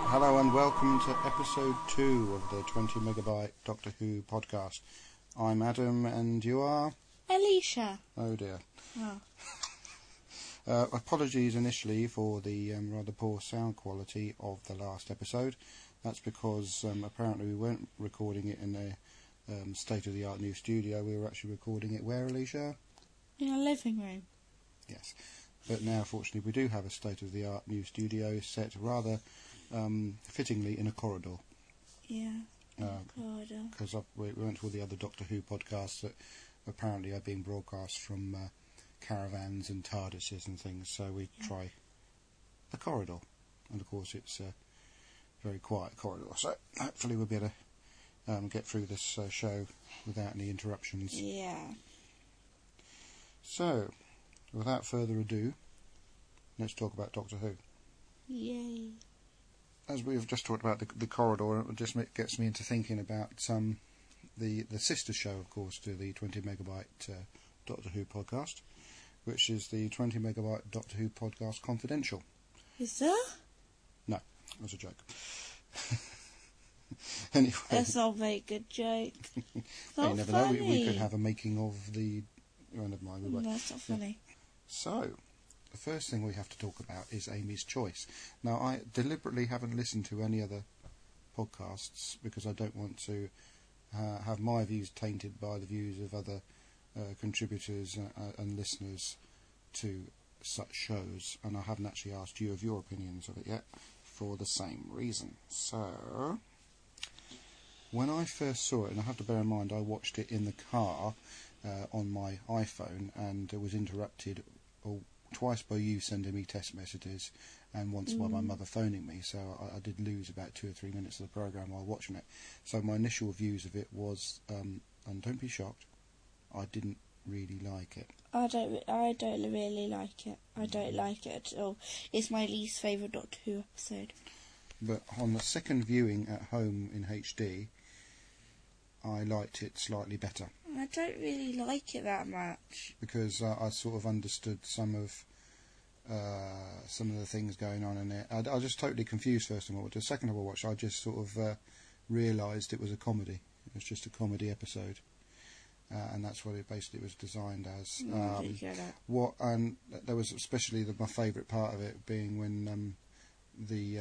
Hello and welcome to episode 2 of the 20 Megabyte Doctor Who podcast. I'm Adam and you are? Alicia. Oh dear. Oh. Apologies initially for the rather poor sound quality of the last episode. That's because apparently we weren't recording it in a state-of-the-art new studio. We were actually recording it where, Alicia? In a living room. Yes. But now, fortunately, we do have a state-of-the-art new studio set rather fittingly in a corridor. Yeah, corridor. Because we went to all the other Doctor Who podcasts that apparently are being broadcast from caravans and TARDISes and things, so we try the corridor. And of course it's a very quiet corridor, so hopefully we'll be able to get through this show without any interruptions. Yeah. So, without further ado, let's talk about Doctor Who. Yay. As we've just talked about the corridor, it just gets me into thinking about the sister show, of course, to the 20 Megabyte Doctor Who podcast, which is the 20 Megabyte Doctor Who podcast Confidential. Is there? No, that was a joke. Anyway. That's not a very good joke. You Not never funny. know, we could have a making of the... Oh, never mind, we won't. That's not funny. So, the first thing we have to talk about is Amy's Choice. Now, I deliberately haven't listened to any other podcasts because I don't want to have my views tainted by the views of other contributors and listeners to such shows, and I haven't actually asked you of your opinions of it yet for the same reason. So, when I first saw it, and I have to bear in mind I watched it in the car on my iPhone, and it was interrupted twice by you sending me text messages and once by my mother phoning me, so I did lose about 2 or 3 minutes of the programme while watching it. So my initial views of it was, and don't be shocked, I didn't really like it. I don't really like it. I don't like it at all. It's my least favourite Doctor Who episode. But on the second viewing at home in HD, I liked it slightly better. I don't really like it that much. Because I sort of understood some of the things going on in it. I was just totally confused first of all. But the second time I watched, I just sort of realised it was a comedy. It was just a comedy episode, and that's what it basically was designed as. And there was especially my favourite part of it being when the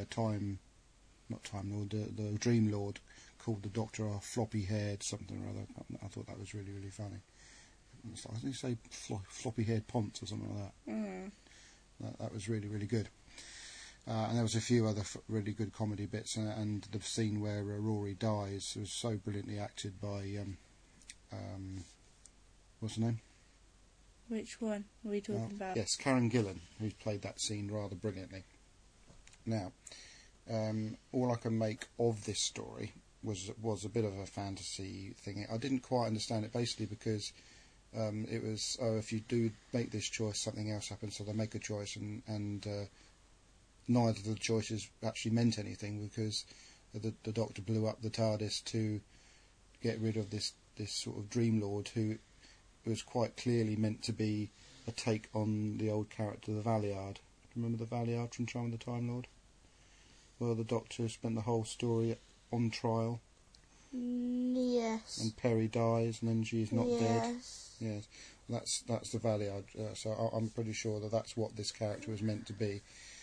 Dream Lord called the Doctor a floppy-haired something or other. I thought that was really, really funny. It's like, I think you say floppy-haired Ponce or something like that. Mm. That was really, really good. And there was a few other really good comedy bits, and the scene where Rory dies was so brilliantly acted by what's her name? Which one are we talking about? Yes, Karen Gillan, who's played that scene rather brilliantly. Now, all I can make of this story was a bit of a fantasy thing. I didn't quite understand it, basically because it was, if you do make this choice, something else happens. So they make a choice, and neither of the choices actually meant anything, because the Doctor blew up the TARDIS to get rid of this sort of Dream Lord, who was quite clearly meant to be a take on the old character, the Valiard. Remember the Valiard from Charm of the Time Lord? Well, the Doctor spent the whole story on trial. Yes. And Perry dies, and then she's not dead. Yes. That's the Valiard. So I'm pretty sure that's what this character was meant to be.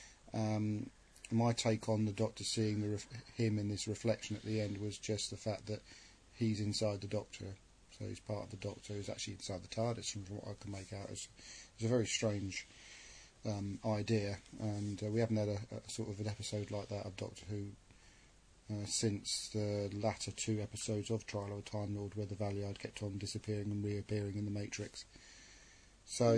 My take on the Doctor seeing him in this reflection at the end was just the fact that he's inside the Doctor. So he's part of the Doctor who's actually inside the TARDIS, from what I can make out. It's a very strange idea, and we haven't had a sort of an episode like that of Doctor Who since the latter 2 episodes of Trial of a Time Lord, where the Valiard kept on disappearing and reappearing in the Matrix. So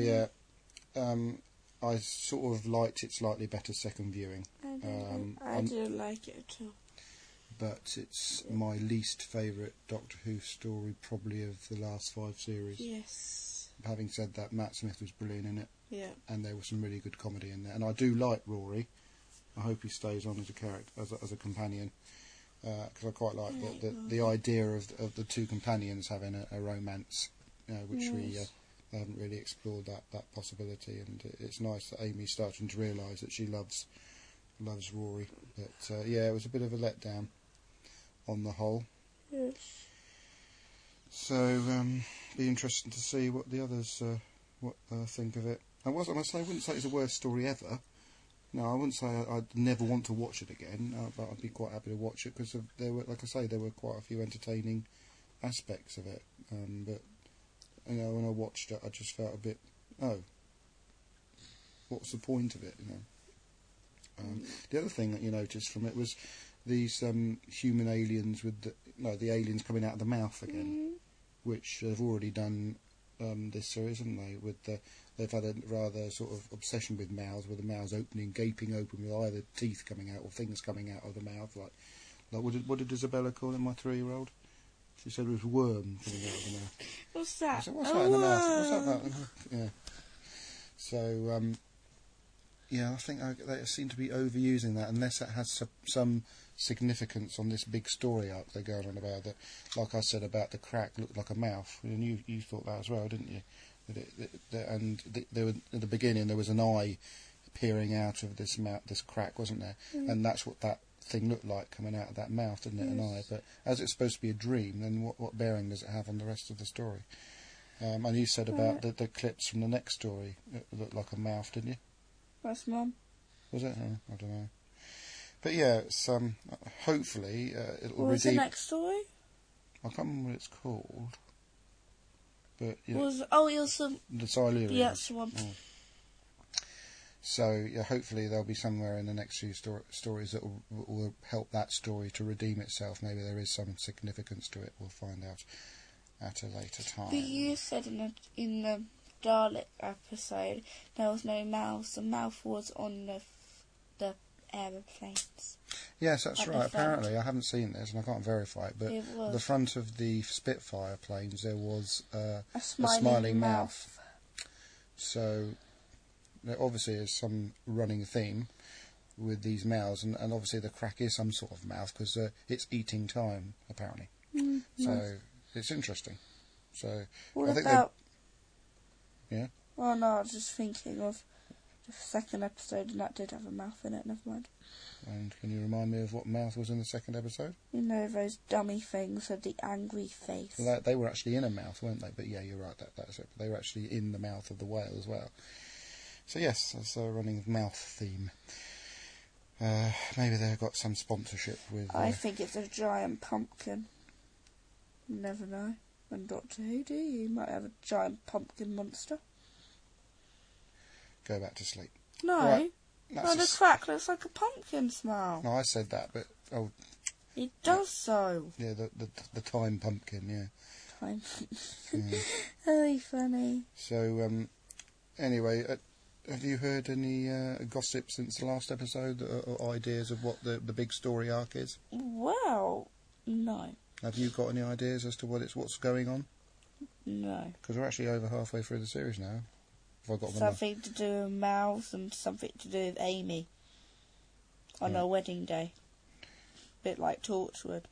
I sort of liked it slightly better second viewing. I didn't like it at all. But it's my least favourite Doctor Who story probably of the last 5 series. Yes. Having said that, Matt Smith was brilliant in it. Yeah. And there was some really good comedy in there. And I do like Rory. I hope he stays on as a character, as a companion, because I quite like the idea of the 2 companions having a romance, which we haven't really explored that possibility. And it's nice that Amy's starting to realise that she loves loves Rory. But yeah, it was a bit of a letdown on the whole. Yes. So, be interesting to see what the others think of it. I wouldn't say it's the worst story ever. No, I wouldn't say I'd never want to watch it again, but I'd be quite happy to watch it because there were, like I say, there were quite a few entertaining aspects of it. But you know, when I watched it, I just felt a bit, what's the point of it? You know. The other thing that you noticed from it was these human aliens with the aliens coming out of the mouth again, which they've already done this series, haven't they? They've had a rather sort of obsession with mouths, with the mouths gaping open, with either teeth coming out or things coming out of the mouth. Like what did Isabella call it, my 3-year-old? She said it was worm coming out of the mouth. What's that? I said, what's that in the mouth? What's that about? Yeah. So, yeah, I think they seem to be overusing that, unless it has some significance on this big story arc they're going on about. That, like I said about the crack, looked like a mouth, and you thought that as well, didn't you? There were, at the beginning there was an eye peering out of this mouth, this crack, wasn't there? And that's what that thing looked like coming out of that mouth, didn't it? An eye. But as it's supposed to be a dream, then what bearing does it have on the rest of the story? And you said about the clips from the next story, it looked like a mouth, didn't you? That's Mum. Was it? I don't know. But yeah, it's, hopefully it'll What's the redeem. next story? I can't remember what it's called. But yeah, It was some. the Silurians. Yeah, that's the one. So yeah, hopefully there'll be somewhere in the next few stories that will help that story to redeem itself. Maybe there is some significance to it. We'll find out at a later time. But you said in the Dalek episode there was no mouth. The mouth was on the aeroplanes. Yes, that's Like right. the front. Apparently, I haven't seen this and I can't verify it, but It was. the front of the Spitfire planes there was A a smiling smiling mouth. mouth. So there obviously is some running theme with these mouths, and obviously the crack is some sort of mouth because it's eating time apparently. So it's interesting. So What I think about? Yeah. Oh no, I was just thinking of the second episode, and that did have a mouth in it. Never mind. And can you remind me of what mouth was in the second episode? You know those dummy things with the angry face. Well, they were actually in a mouth, weren't they? But yeah, you're right. That's it. They were actually in the mouth of the whale as well. So yes, that's a running mouth theme. Maybe they've got some sponsorship with. I think it's a giant pumpkin. You never know. And Doctor Who, do you? You might have a giant pumpkin monster. Go back to sleep. No. Right. No, the crack looks like a pumpkin smile. No, I said that, but It does so. yeah, the time pumpkin, yeah. Time. Yeah. Very funny. So anyway, have you heard any gossip since the last episode, or ideas of what the big story arc is? Well, no. Have you got any ideas as to what's going on? No. Because we're actually over halfway through the series now. Have I got them? Something to do with mouths and something to do with Amy on her wedding day. Bit like Torchwood.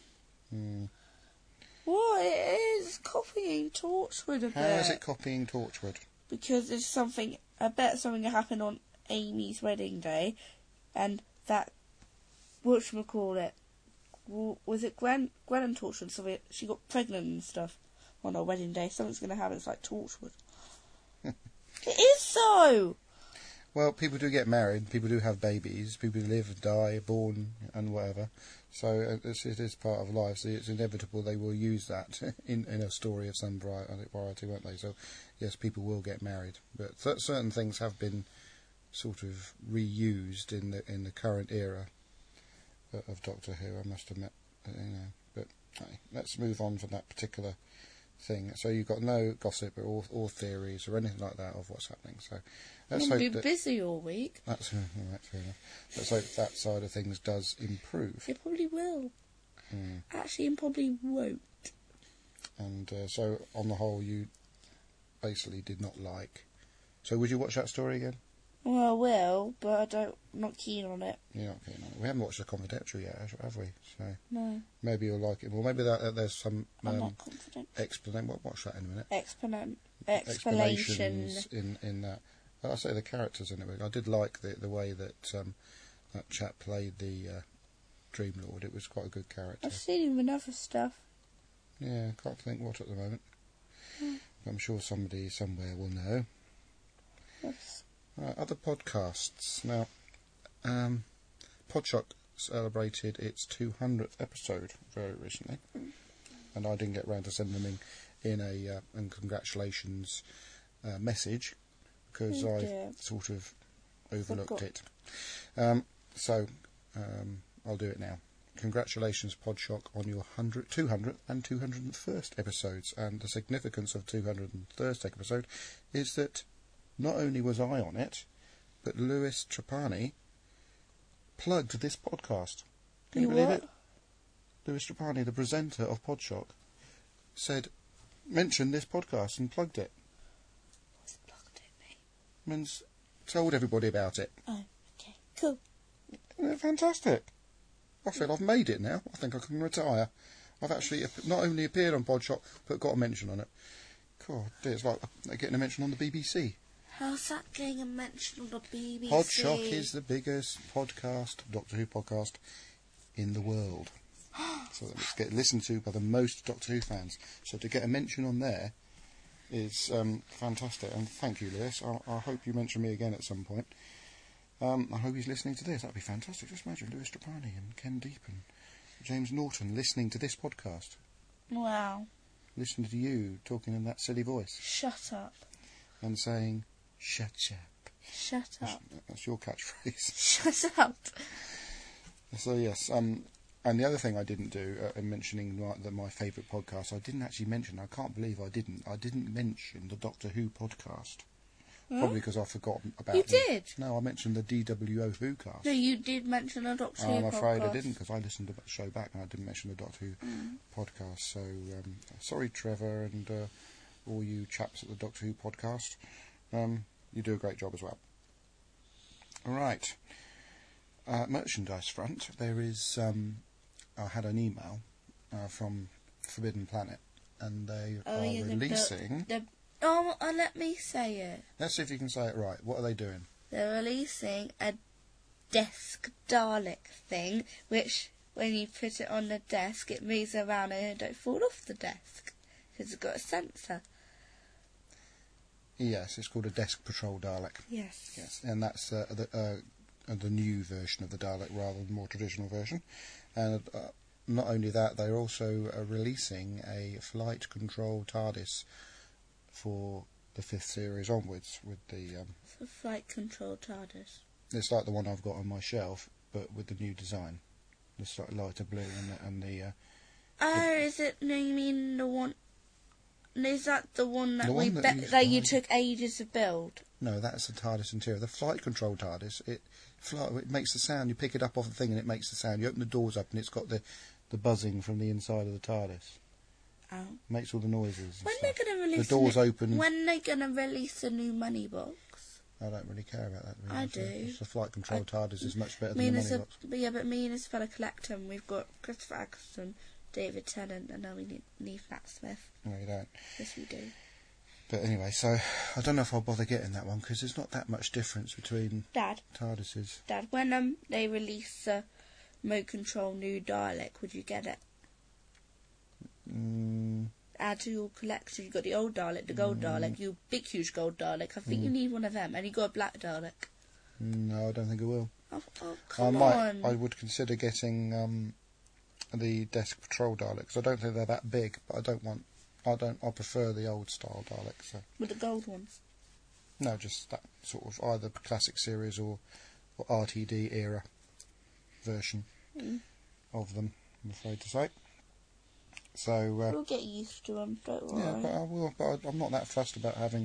What? It is copying Torchwood a bit. How is it copying Torchwood? Because it's something. I bet something happened on Amy's wedding day, and that whatchamacallit, was it Gwen and Torchwood? So she got pregnant and stuff on her wedding day. Something's going to happen. It's like Torchwood. It is so. Well, people do get married, people do have babies, people live, die, born, and whatever. So it is part of life. So it's inevitable they will use that in a story of some variety, won't they? So yes, people will get married, but certain things have been sort of reused in the current era of Doctor Who. I must admit, But hey, let's move on from that particular thing. So you've got no gossip or theories or anything like that of what's happening. So let's You'll hope be busy all week. that's all right, fair enough. Let's hope that side of things does improve. It probably will. Actually, it probably won't. And so on the whole, you basically did not like. So would you watch that story again? Well, I will, but I'm not keen on it. You're not keen on it. We haven't watched The Confidential yet, have we? So No, maybe you'll like it. Well, maybe there's some I'm not confident. explanation. We'll watch that in a minute. Explanations. In that. I say the characters in it. I did like the way that that chap played the Dream Lord. It was quite a good character. I've seen him in other stuff. Yeah, I can't think what at the moment. I'm sure somebody somewhere will know. Yes. Other podcasts. Now, Podshock celebrated its 200th episode very recently, and I didn't get round to sending them in a congratulations message because I sort of overlooked it. So I'll do it now. Congratulations, Podshock, on your 200th and 201st episodes. And the significance of 201st episode is that not only was I on it, but Lewis Trapani plugged this podcast. Can you believe it? Lewis Trapani, the presenter of Podshock, said, mention this podcast and plugged it. What's plugged it, mate? Means told everybody about it. Oh, okay, cool. Isn't it fantastic? I feel I've made it now. I think I can retire. I've actually not only appeared on Podshock, but got a mention on it. God, dear, it's like getting a mention on the BBC. How's that getting a mention on the BBC? Podshock is the biggest podcast, Doctor Who podcast, in the world. So that it's get listened to by the most Doctor Who fans. So to get a mention on there is fantastic. And thank you, Lewis. I hope you mention me again at some point. I hope he's listening to this. That'd be fantastic. Just imagine Lewis Trapani and Ken Deep and James Norton listening to this podcast. Wow. Listening to you talking in that silly voice. Shut up. And saying, shut up. Shut up. That's your catchphrase. Shut up. So, yes. And the other thing I didn't do in mentioning my favourite podcast, I didn't actually mention, I can't believe I didn't mention the Doctor Who podcast. Probably because I forgot about it. You did? No, I mentioned the DWO Who cast. No, you did mention a Doctor Who podcast. I'm afraid I didn't, because I listened to the show back and I didn't mention the Doctor Who podcast. So, sorry, Trevor, and all you chaps at the Doctor Who podcast. You do a great job as well. All right. Merchandise front, there is... I had an email from Forbidden Planet, and they are releasing... let me say it. Let's see if you can say it right. What are they doing? They're releasing a desk Dalek thing, which, when you put it on the desk, it moves around and it don't fall off the desk, because it's got a sensor. Yes, it's called a Desk Patrol Dalek. Yes. Yes, and that's the new version of the Dalek rather than the more traditional version. And not only that, they're also releasing a flight control TARDIS for the 5th series onwards with the... It's a flight control TARDIS. It's like the one I've got on my shelf, but with the new design. The slightly lighter blue and the... is it... No, you mean the one... Is that the one that that you took ages to build? No, that's the TARDIS interior. The flight control TARDIS, it makes the sound. You pick it up off the thing and it makes the sound. You open the doors up and it's got the buzzing from the inside of the TARDIS. Oh. Makes all the noises. When they're going to release the doors open. When they're going to release the new money box? I don't really care about that. I do. It's the flight control TARDIS is much better than the money box. Yeah, but me and his fellow collector, we've got Christopher Eccleston, David Tennant, and now we need Matt Smith. No, you don't. Yes, we do. But anyway, so I don't know if I'll bother getting that one because there's not that much difference between TARDISes. Dad, when they release the remote control new Dalek, would you get it? Add to your collection. You've got the old Dalek, the gold Dalek, you big huge gold Dalek. I think you need one of them, and you got a black Dalek. No, I don't think I will. Oh, come on. I would consider getting the Desk Patrol Dalek because I don't think they're that big, but I prefer the old style Dalek. So. With the gold ones? No, just that sort of either classic series or RTD era version of them, I'm afraid to say. So we'll get used to them, don't worry. Yeah, but I will. But I'm not that fussed about having,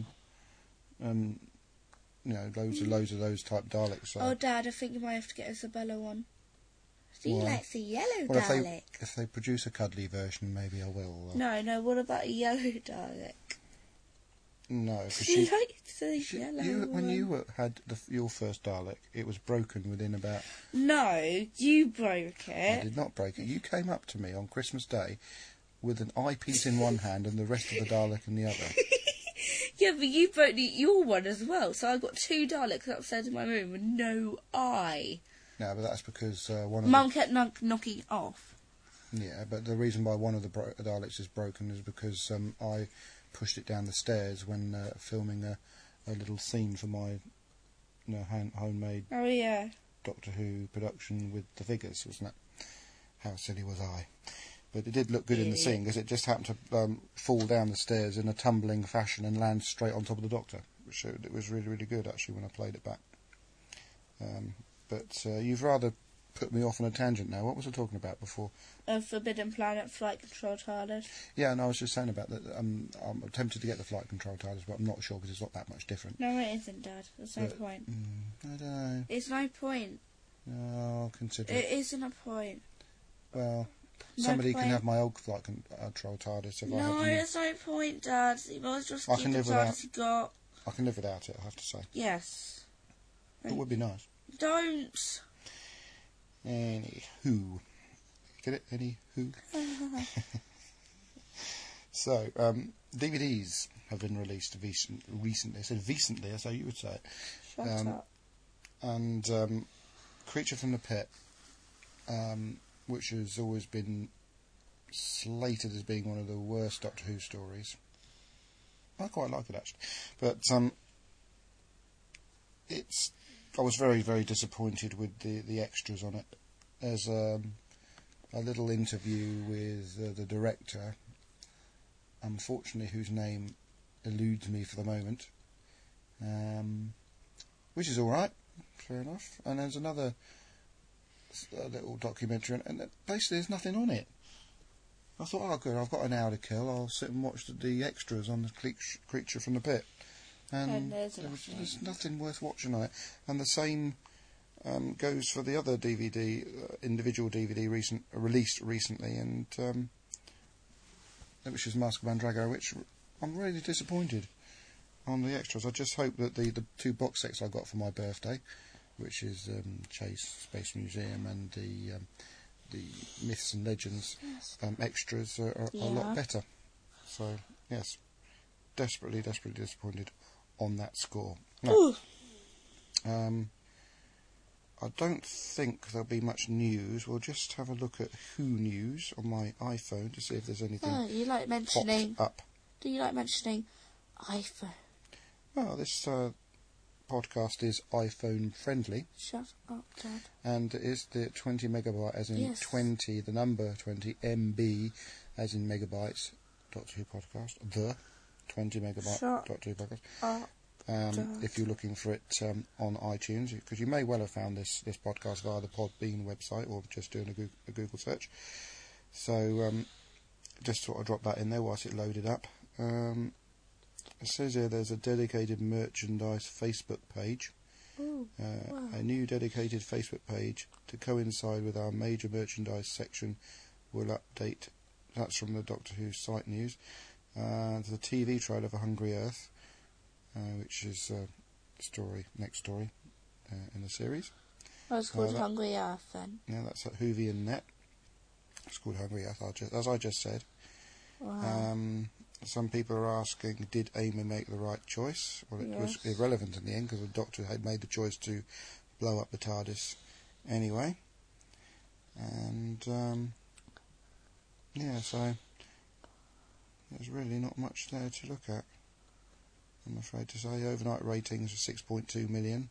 loads of those type Daleks. So. Oh, Dad, I think you might have to get Isabella one. She likes a yellow well, Dalek. If they produce a cuddly version, maybe I will. No. What about a yellow Dalek? No, because she likes a yellow one. When you had your first Dalek, it was broken within about... No, you broke it. I did not break it. You came up to me on Christmas Day with an eyepiece in one hand and the rest of the Dalek in the other. Yeah, but you broke your one as well, so I got 2 Daleks upstairs in my room with no eye. No, but that's because one of Mum kept knocking it off. Yeah, but the reason why one of the Daleks is broken is because I pushed it down the stairs when filming a little scene for my homemade Oh, yeah. Doctor Who production with the figures, wasn't it? How silly was I? But it did look good in the scene because it just happened to fall down the stairs in a tumbling fashion and land straight on top of the Doctor, which showed it was really, really good actually when I played it back. But you've rather put me off on a tangent now. What was I talking about before? Forbidden Planet Flight Control TARDIS. Yeah, and I was just saying about that. I'm tempted to get the flight control TARDIS, but I'm not sure because it's not that much different. No, it isn't, Dad. There's no point. I don't know. It's no point. No, I'll consider It isn't a point. Well, No somebody point. can have my old flight control TARDIS if I No, have there's no point, Dad. You might as well just I keep can the live without- TARDIS you got. I can live without it, I have to say. Yes. It would be nice. Don't. Anywho. Get it? Anywho? So, DVDs have been released recently. I said recently, that's how you would say it. Shut up. And Creature from the Pit, which has always been slated as being one of the worst Doctor Who stories. I quite like it actually, but I was very, very disappointed with the extras on it. There's a little interview with the director, unfortunately whose name eludes me for the moment, which is all right, fair enough. And there's another little documentary, and basically there's nothing on it. I thought, oh good, I've got an hour to kill, I'll sit and watch the extras on the Creature from the Pit. And there's nothing worth watching on it. And the same goes for the other DVD, individual DVD released recently, and which is Mask of Mandragora, which I'm really disappointed on the extras. I just hope that the two box sets I got for my birthday, which is Chase Space Museum and the Myths and Legends extras are a lot better. So yes, desperately disappointed on that score. No. I don't think there'll be much news. We'll just have a look at Who News on my iPhone to see if there's anything you like mentioning popped up. Do you like mentioning iPhone? Well, this podcast is iPhone friendly. Shut up, Dad. And it is the 20 megabyte as in Yes. 20, the number 20, MB as in megabytes, Doctor Who podcast, the 20 megabyte Doctor Who podcast. If you're looking for it on iTunes, because you may well have found this podcast via the Podbean website or just doing a Google search. So just thought I'd drop that in there whilst it loaded up. It says here there's a dedicated merchandise Facebook page. Wow. A new dedicated Facebook page to coincide with our major merchandise section will update. That's from the Doctor Who site news. The TV trailer for Hungry Earth, which is next story in the series. Oh, it's called Hungry Earth then. Yeah, that's at Whovian Net. It's called Hungry Earth, as I just said. Wow. Some people are asking, did Amy make the right choice? Well, it was irrelevant in the end because the Doctor had made the choice to blow up the TARDIS anyway. And so there's really not much there to look at, I'm afraid to say. Overnight ratings are 6.2 million.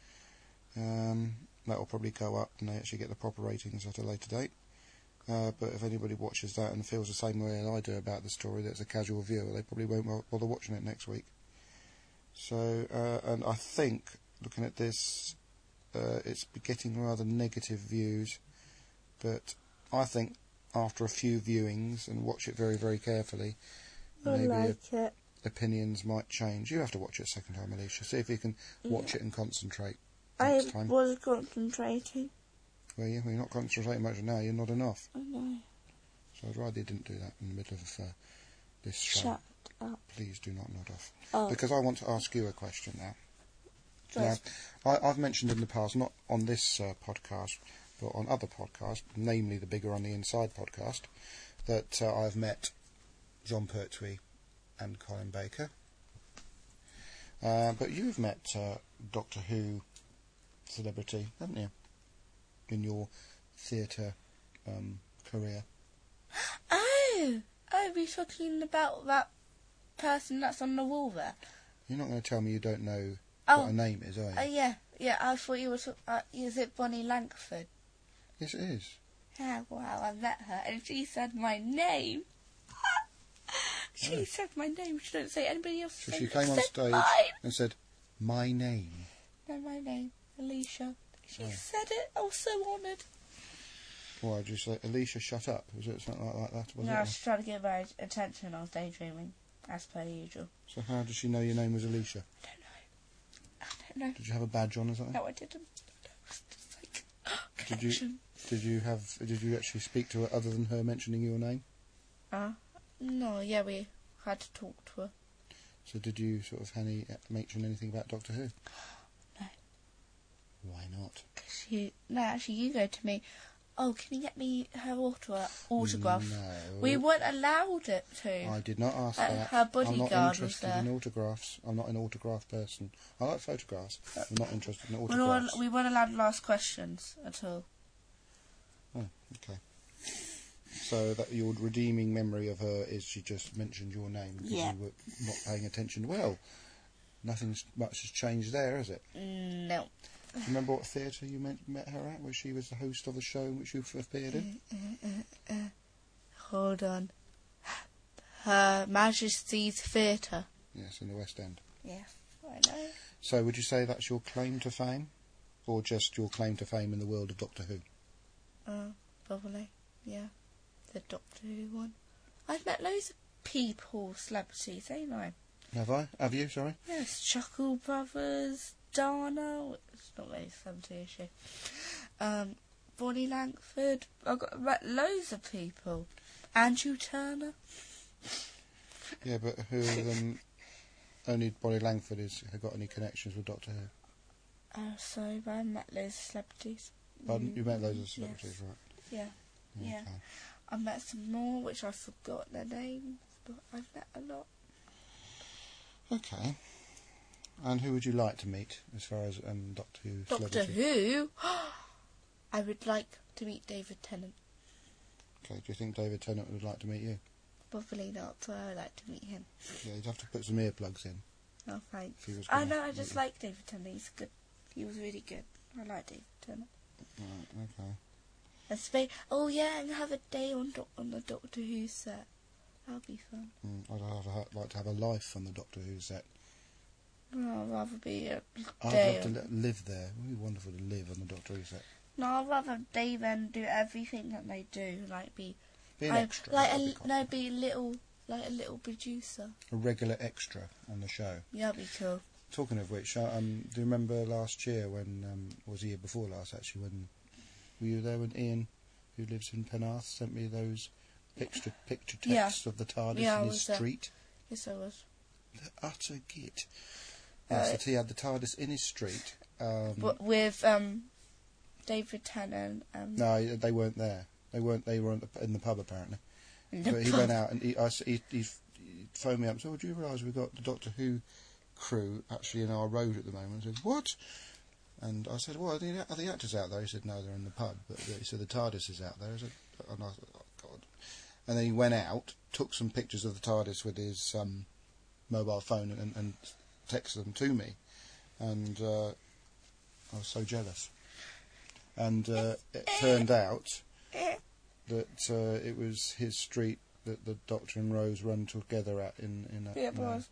That will probably go up when they actually get the proper ratings at a later date. But if anybody watches that and feels the same way as I do about the story, that's a casual viewer, they probably won't bother watching it next week. So, and I think, looking at this, it's getting rather negative views, but I think after a few viewings and watch it very, very carefully, maybe opinions might change. You have to watch it a second time, Alicia. See if you can watch it and concentrate next time. I was concentrating. Well, yeah, you're not concentrating much now, you're not enough. I know. So I'd rather you didn't do that in the middle of this show. Shut up. Please do not nod off. Oh. Because I want to ask you a question now. Just. Now, I've mentioned in the past, not on this podcast, but on other podcasts, namely the Bigger on the Inside podcast, that I've met John Pertwee and Colin Baker. But you've met Doctor Who celebrity, haven't you? in your theatre career? Oh, we're talking about that person that's on the wall there. You're not going to tell me you don't know Oh, what her name is, are you? yeah. I thought you were. Is it Bonnie Langford? Yes, it is. Yeah, wow, I met her and she said my name. She said my name. She didn't say anybody else's So name. she came on Said stage mine. and said, "My name." No, my name, Alicia. She Oh. said it. I was so honoured. Why did you say, "Alicia, shut up"? Was it something like that? Was No, it? I was trying to get my attention. I was daydreaming, as per usual. So how did she know your name was Alicia? I don't know. Did you have a badge on or something? No, I didn't. It was just like Did connection. Did you actually speak to her other than her mentioning your name? No, yeah, we had to talk to her. So did you sort of mention anything about Doctor Who? No. Why not? Actually, you go to me. Oh, can you get me her autograph? No. We weren't allowed it to. I did not ask that. Her bodyguard I'm was not interested there. in autographs. I'm not an autograph person. I like photographs. I'm not interested in autographs. We weren't allowed to ask questions at all. Oh, okay. So that your redeeming memory of her is she just mentioned your name because Yeah. you were not paying attention. Well, nothing much has changed there, has it? No. Do you remember what theatre you met her at, where she was the host of the show in which you appeared in? Hold on. Her Majesty's Theatre. Yes, in the West End. Yes, I know. So would you say that's your claim to fame? Or just your claim to fame in the world of Doctor Who? Probably, yeah. The Doctor Who one. I've met loads of people, celebrities, ain't I? Have I? Have you, sorry? Yes, Chuckle Brothers, Dana, it's not really celebrity, is she? Bonnie Langford. I've met loads of people. Andrew Turner. Yeah, but who of them, only Bonnie Langford has got any connections with Doctor Who? So I met loads of celebrities. Pardon? You met loads of celebrities, Yes. right? Yeah, yeah. Okay. I met some more, which I've forgotten their names, but I've met a lot. Okay. And who would you like to meet as far as Doctor Who Doctor celebrity? Who? I would like to meet David Tennant. Okay, do you think David Tennant would like to meet you? Probably not, but I would like to meet him. Yeah, you'd have to put some earplugs in. Oh, thanks. If he was I gonna know, I meet just you. like David Tennant. He's good. He was really good. I like David Tennant. Right, okay. Oh yeah, and have a day on the Doctor Who set. That'll be fun. I'd like to have a life on the Doctor Who set. No, I'd rather be a I'd day. love to live there. It would be wonderful to live on the Doctor Who set. No, I'd rather day then do everything that they do, like be Be an extra. like that'd be cool. be a little producer. A regular extra on the show. Yeah, that'd be cool. Talking of which, do you remember last year when, was the year before last actually, when, were you there when Ian, who lives in Penarth, sent me those picture texts of the TARDIS Yeah, I in his was there. street? Yes, I was. The utter git. Yes, that he had the TARDIS in his street. But with David Tennant. No, they weren't there. They were in the pub apparently. in the But he pub. went out and he phoned me up and said, "Oh, do you realise we've got the Doctor Who crew actually in our road at the moment?" I said, "What?" And I said, "Well, are the actors out there?" He said, "No, they're in the pub." But he said, "The TARDIS is out there." I said, and I thought, "Oh, God." And then he went out, took some pictures of the TARDIS with his mobile phone and texted them to me. And I was so jealous. And it turned out that it was his street that the Doctor and Rose run together at in Yeah, it was.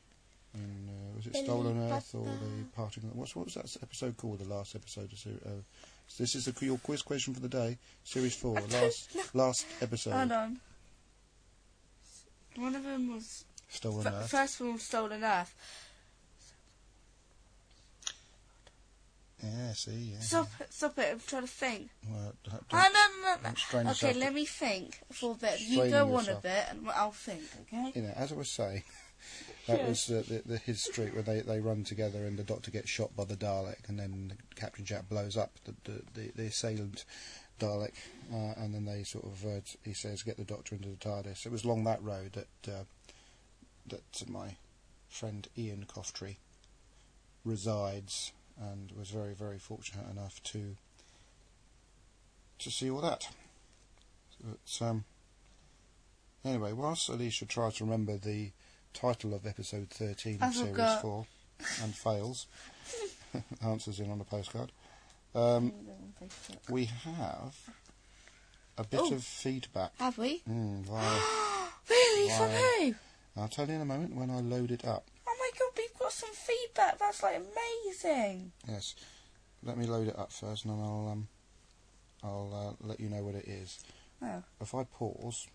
was it Stolen Earth or the Parting? What was that episode called? The last episode of series. This is your quiz question for the day, series 4, last episode. Hold on. One of them was Stolen Earth. first one was Stolen Earth. Yeah, see, yeah. Stop it! I'm trying to think. Well, No. don't strain Okay, yourself. let me think for a bit. You Straining go on a yourself. bit, and I'll think. Okay. You know, as I was saying, that was his street where they run together and the Doctor gets shot by the Dalek, and then Captain Jack blows up the assailant Dalek, and then they sort of he says, "Get the Doctor into the TARDIS." It was along that road that my friend Ian Coftree resides, and was very, very fortunate enough to to see all that. But, anyway, whilst Alicia tries to remember the title of episode 13 of Series 4 and fails, answers in on a postcard, we have a bit of feedback. Have we? Via, really? From who? I'll tell you in a moment when I load it up. Oh my god, we've got some feedback. That's like amazing. Yes. Let me load it up first, and then I'll let you know what it is. Oh. If I pause.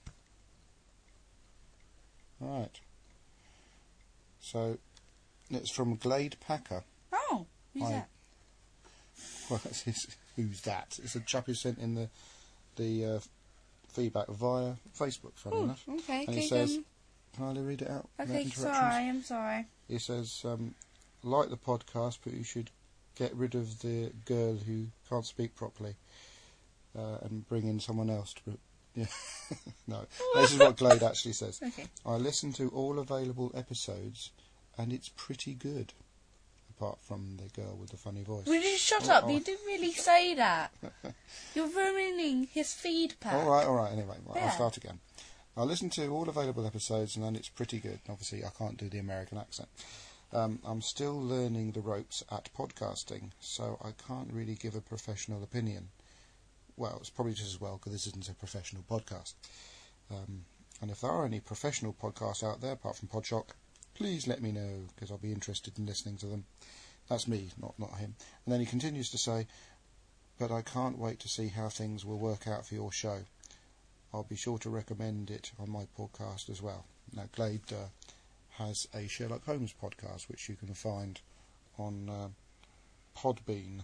Right. So, it's from Glade Packer. Oh, who's that? Well, who's that? It's a chap who sent in the feedback via Facebook, funny enough. Okay, and he says, can I read it out? Okay, sorry, I'm sorry. He says, like the podcast, but you should get rid of the girl who can't speak properly and bring in someone else to... Yeah. No, this is what Glade actually says. Okay. I listened to all available episodes and it's pretty good. Apart from the girl with the funny voice. Will you shut up? You didn't really say that. You're ruining his feedback. Alright, anyway, Yeah. I'll start again. I listened to all available episodes and it's pretty good. Obviously, I can't do the American accent. I'm still learning the ropes at podcasting, so I can't really give a professional opinion. Well, it's probably just as well because this isn't a professional podcast. And if there are any professional podcasts out there, apart from Podshock, please let me know, because I'll be interested in listening to them. That's me, not him. And then he continues to say, but I can't wait to see how things will work out for your show. I'll be sure to recommend it on my podcast as well. Now, Glade has a Sherlock Holmes podcast, which you can find on Podbean.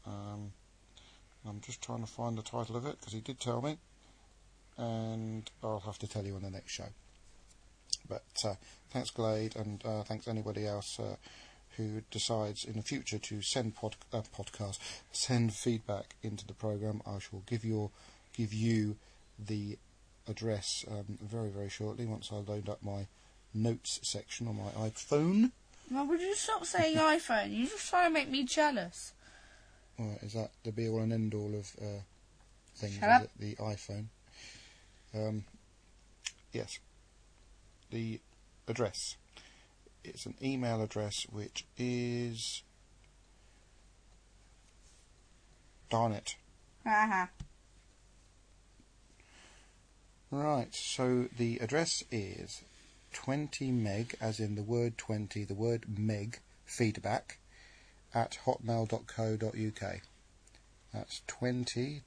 I'm just trying to find the title of it, because he did tell me, and I'll have to tell you on the next show. But thanks, Glade, and thanks anybody else who decides in the future to send send feedback into the programme. I shall give you the address very, very shortly once I load up my notes section on my iPhone. Well, would you stop saying iPhone? You're just trying to make me jealous. Is that the be all and end all of things? Shut up. Is it the iPhone? Yes. The address. It's an email address which is... Darn it. Right, so the address is 20 meg, as in the word 20, the word meg, feedback, at hotmail.co.uk. That's 20,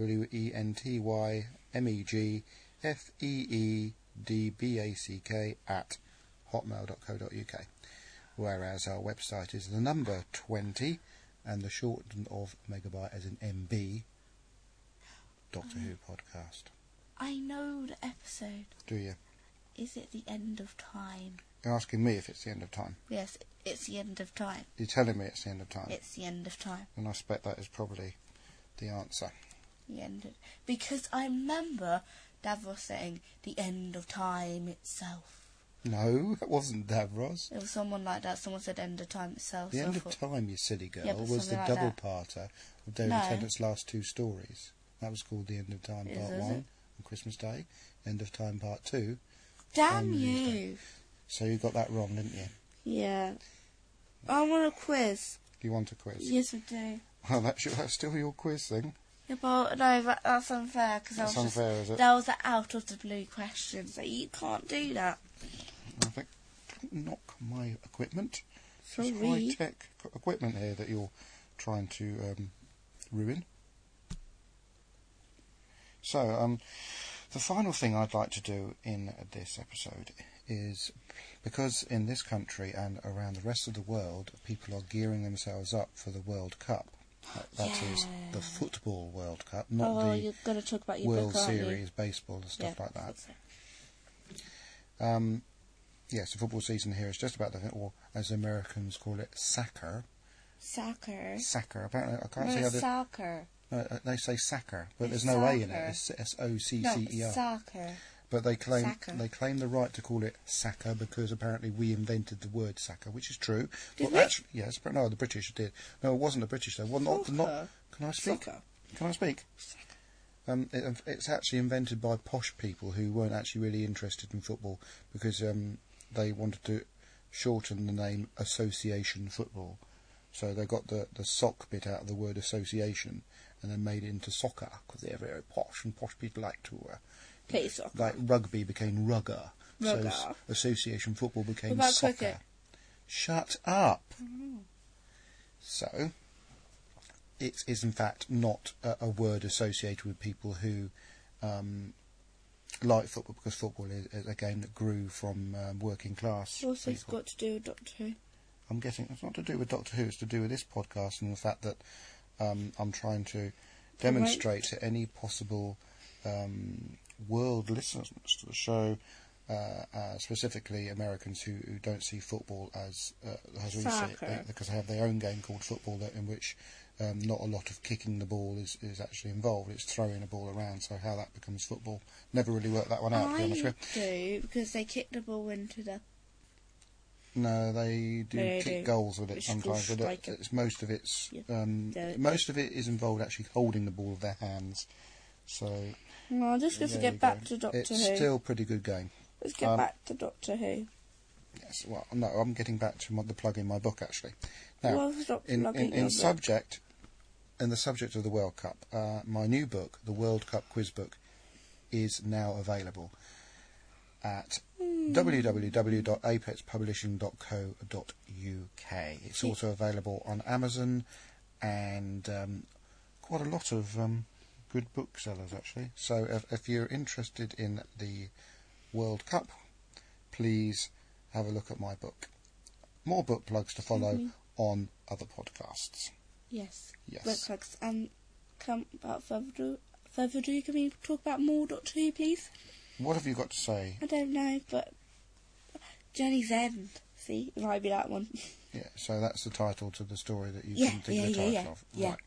TWENTY MEG FEEDBACK at hotmail.co.uk. Whereas our website is the number 20 and the shortened of megabyte as in MB, Doctor Who podcast. I know the episode. Do you? Is it the end of time? You're asking me if it's the end of time. Yes, it's the end of time. You're telling me it's the end of time. It's the end of time. And I expect that is probably the answer. The end of... Because I remember Davros saying the end of time itself. No, that wasn't Davros. It was someone like that. Someone said end of time itself. The so end I of thought, time, you silly girl, Yeah, but was the something like double-parter of David Tennant's last two stories. That was called The End of Time Part 1 on Christmas Day, End of Time Part 2. Damn you! So you got that wrong, didn't you? Yeah. I want a quiz. You want a quiz? Yes, I do. Well, that's still your quiz thing. Yeah, but no, that's unfair. Cause That's unfair, is it? That was an out of the blue question, so you can't do that. I think, don't knock my equipment. Sorry. It's high-tech equipment here that you're trying to ruin. So, the final thing I'd like to do in this episode is, because in this country and around the rest of the world, people are gearing themselves up for the World Cup. That is the Football World Cup, not the you're going to talk about your World book, aren't Series, you? baseball and stuff like that. So. Yes, the football season here is just about or as Americans call it, soccer. Soccer. Soccer. Apparently, I can't No, see how it's soccer. they say soccer, but It's there's no A in it. soccer. It's SOCCER. No, it's soccer. But they claim Soccer. the right to call it soccer because apparently we invented the word soccer, which is true. Did Well, we? actually, yes, but no, the British did. No, it wasn't the British though. Well, not. Can I speak? Soccer. Can I speak? Soccer. It's actually invented by posh people who weren't actually really interested in football because they wanted to shorten the name Association Football. So they got the sock bit out of the word association and then made it into soccer because they're very posh and posh people like to play soccer. Like rugby became rugger. Rugger. So association football became What about soccer. cricket? Shut up. Oh. So it is in fact not a word associated with people who like football, because football is a game that grew from working class Also, it's people. got to do with Doctor Who. I'm guessing it's not to do with Doctor Who, it's to do with this podcast and the fact that I'm trying to demonstrate to any possible world listeners to the show, specifically Americans who don't see football as we see it, because they have their own game called football in which not a lot of kicking the ball is actually involved. It's throwing a ball around, so how that becomes football, never really worked that one out, to be honest with you. I do, because they kick the ball into the... No, they do kick goals with it sometimes. But most of it is involved actually holding the ball with their hands. So well, just to get back to Doctor Who. It's still a pretty good game. Let's get back to Doctor Who. Yes, well, no, I'm getting back to the plug in my book actually. Now, Well, stop plugging your book. In the subject of the World Cup, my new book, the World Cup Quiz Book, is now available at www.apexpublishing.co.uk. It's also available on Amazon and quite a lot of good booksellers actually. So if you're interested in the World Cup, please have a look at my book. More book plugs to follow on other podcasts. Yes. Yes. Book plugs. And without further ado, can we talk about more Doctor Who, please? What have you got to say? I don't know, but Journey's End. See, it might be that one. Yeah, so that's the title to the story that you didn't think the title of. Yeah. Right.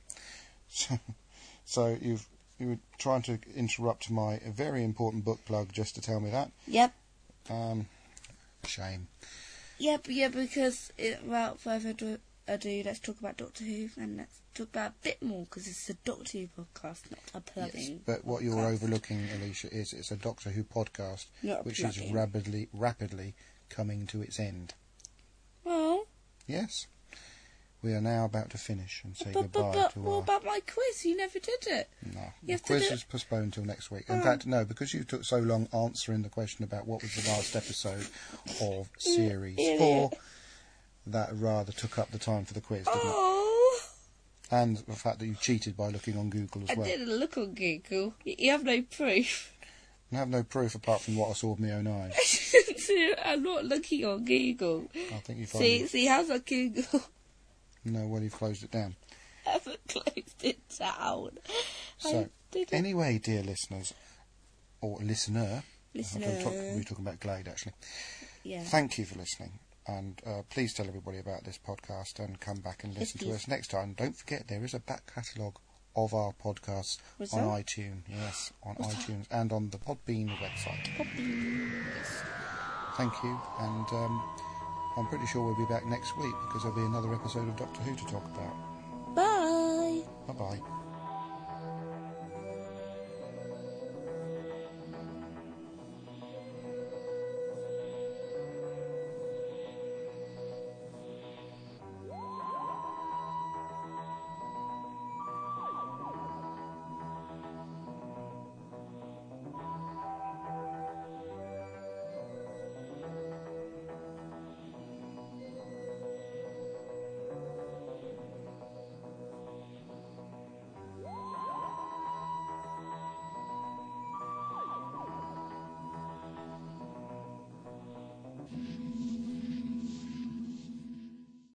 So you were trying to interrupt my very important book plug just to tell me that. Yep. Shame. Yeah, because without further ado, let's talk about Doctor Who, and let's talk about a bit more, because it's a Doctor Who podcast, not a plugging. Yes, but what you're overlooking, Alicia, is it's a Doctor Who podcast, which is rapidly coming to its end. Oh. Yes. We are now about to finish and say goodbye to what about my quiz? You never did it. No, the quiz is postponed till next week. In fact, no, because you took so long answering the question about what was the last episode of Series 4, that rather took up the time for the quiz, didn't it? And the fact that you cheated by looking on Google as well. I didn't look on Google. You have no proof. I have no proof apart from what I saw with my own eyes. I'm not looking on Google. I think you see, how's that Google? No, well, you've closed it down. I haven't closed it down. So, anyway, dear listeners, or listener, we're talking about Glade, actually. Yeah. Thank you for listening, and please tell everybody about this podcast and come back and listen to us next time. Don't forget, there is a back catalogue of our podcasts on iTunes. Yes, on iTunes and on the Podbean website. Thank you, and I'm pretty sure we'll be back next week because there'll be another episode of Doctor Who to talk about. Bye. Bye-bye.